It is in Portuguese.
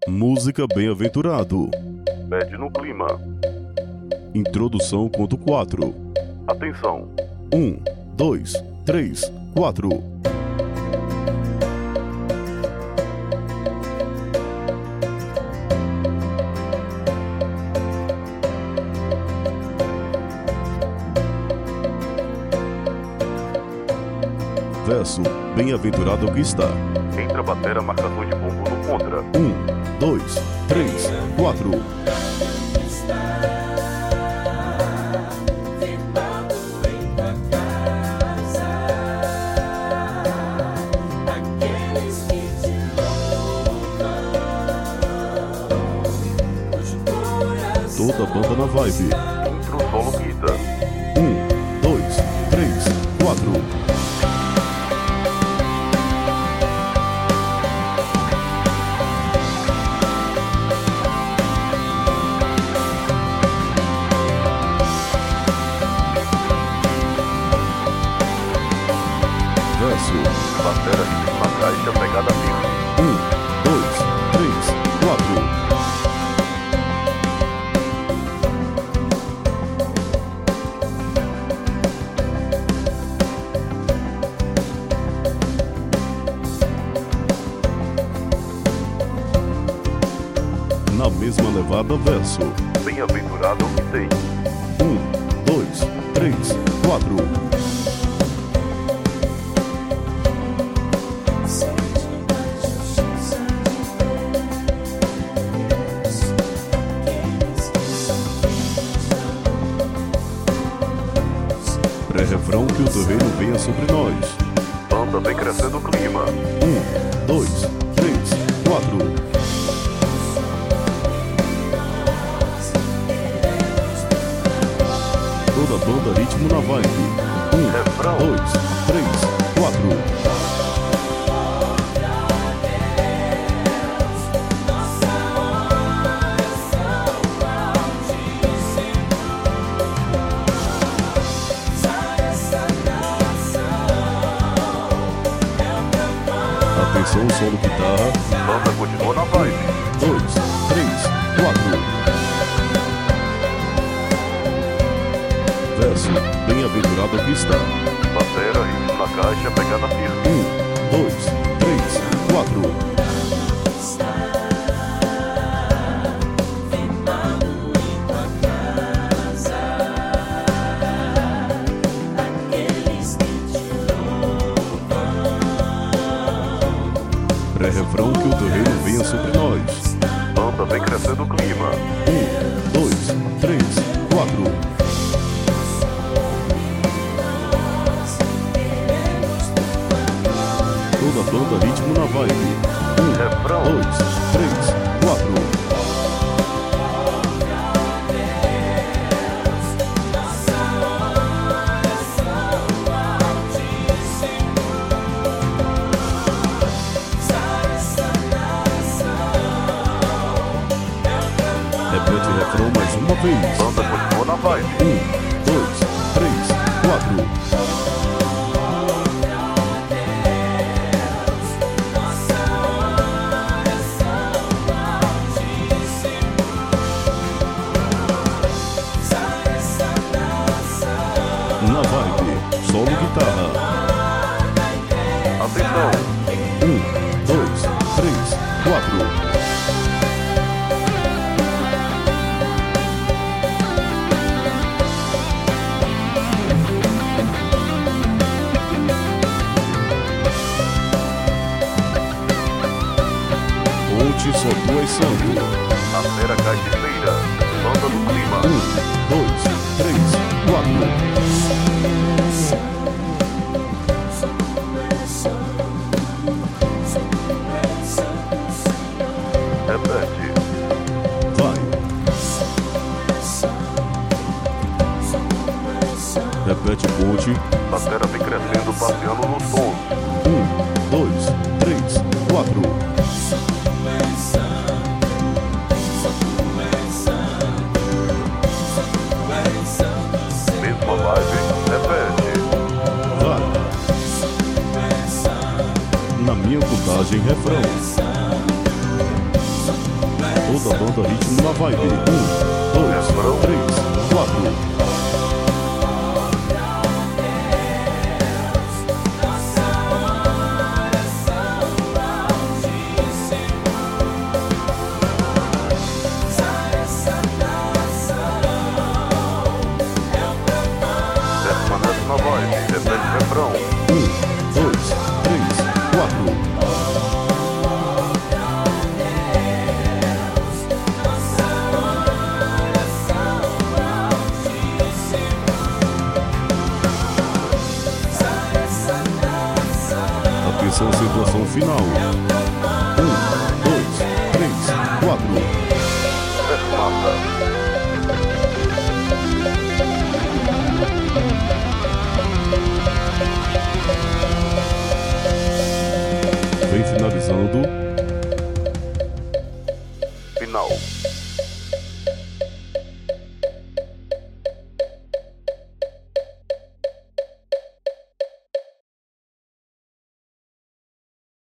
Música Bem-aventurado. Pede no clima. Introdução conto 4. Atenção. 1, 2, 3, 4. Verso: bem-aventurado que está. Entra a batera, marcação de ponto no contra. 1, 2, 3, 4. Toda a banda na vibe. Intro solo guita. 1, 2, 3, 4. Verso: Batera ritmo na caixa, pegada firme. 1, 2, 3, 4. Na mesma levada, verso: Bem-aventurado que tem. 1, 2, 3, 4. Pré-refrão: que o terreiro venha sobre nós. Banda vem crescendo o clima. 1, 2, 3, 4. Toda a banda ritmo na vibe. 1, Refrão. 2, 3, 4. Atenção, solo guitarra. Banda continua na vibe. 2, 3, 4. Verso: bem-aventurado que está. Batera ritmo na caixa, pegada firme. 1, 2, 3, 4. Pré-refrão: que o terreiro venha sobre nós. Banda vem crescendo o clima. 1, 2, 3, 4. Toda a banda ritmo na vibe. 1, Refrão. 2, 3, 4. Repete o refrão mais uma vez. Banda continua na vibe. 1, 2, 3, 4. Na vibe, solo guitarra. Atenção. 1, 2, 3, 4. Ponte só duas sangue. Batera caixeira. Banda do clima. 1, 2, 3, 4. Repete. Vai. Repete ponte. Batera vem crescendo, passeando no som. 1, 2, 3, 4. Mesma vibe. Repete. Vai. Na minha contagem, refrão. toda a banda Ritmo na Vibe. 1, 2, 3, 4. Permanece na vibe, repete o refrão. 1, 2, 3, 4. Atenção, situação final. 1, 2, 3, 4. Desmata. Vem finalizando. Final.